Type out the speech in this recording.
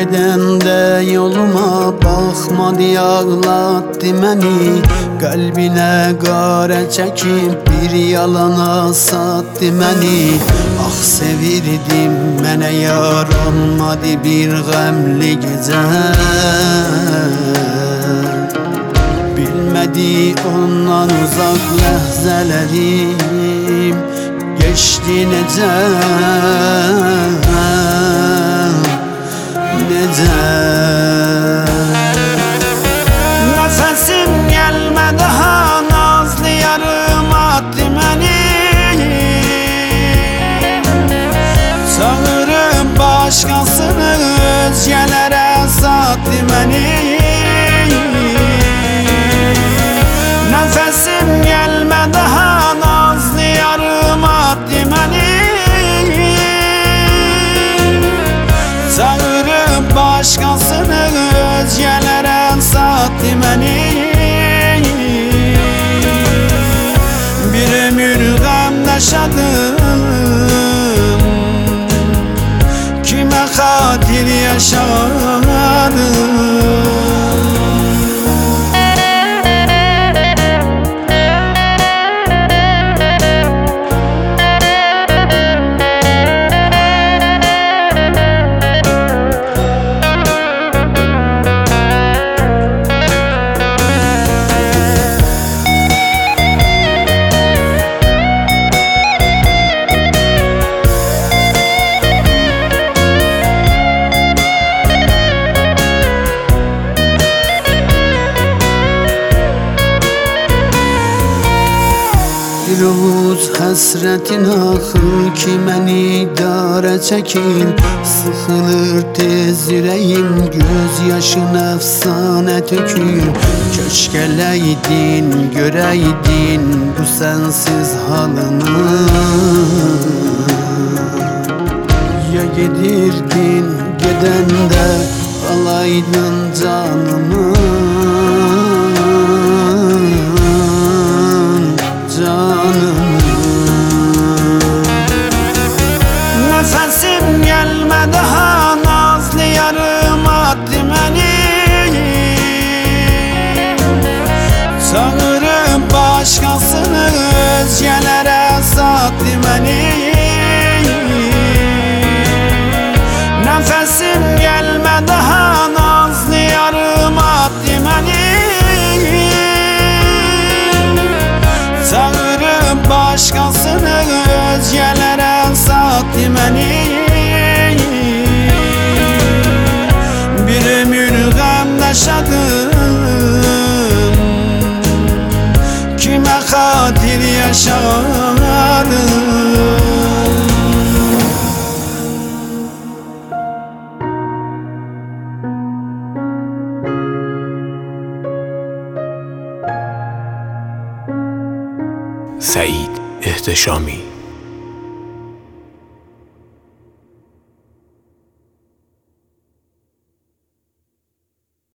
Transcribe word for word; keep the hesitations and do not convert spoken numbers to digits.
Gedəndə yoluma baxmadı, ağlatdı məni. Qəlbinə qarə çəkib bir yalana satdı məni. Ah sevirdim, mənə yar olmadı bir qəmli gecə. Bilmədi ondan uzaq ləhzələrim geçdi necə, necə. Nəfəsim gəlmədi daha nazlı yarım atdı məni. Çağırıb başqasını özgələrə satdı məni. Nəfəsim gəlmədi daha nazlı yarım atdı məni. Çağırıb başqasını özgələrə satdı məni. Bir ömür qəm yaşadım, kimə xatir yaşadım. Bir ovuc həsrətin axır ki məni idarə çəkir. Sıxılır tez ürəyim, göz yaşın əfsanə tökür. Köşkələydin, görəydin bu sənsiz halını. Ya gedirdin, gedəndə alaydın canımı. Nəfəsim gəlmədi daha nazlı yarım atdı məni. Çağırıb başqasını özgələrə satdı məni. Nəfəsim gəlmədi daha nazlı yarım atdı məni. Çağırıb başqasını özgələrə satdı məni. Bir ömür qəm yaşadım, kimə xatir yaşadım. سعید احتشامی.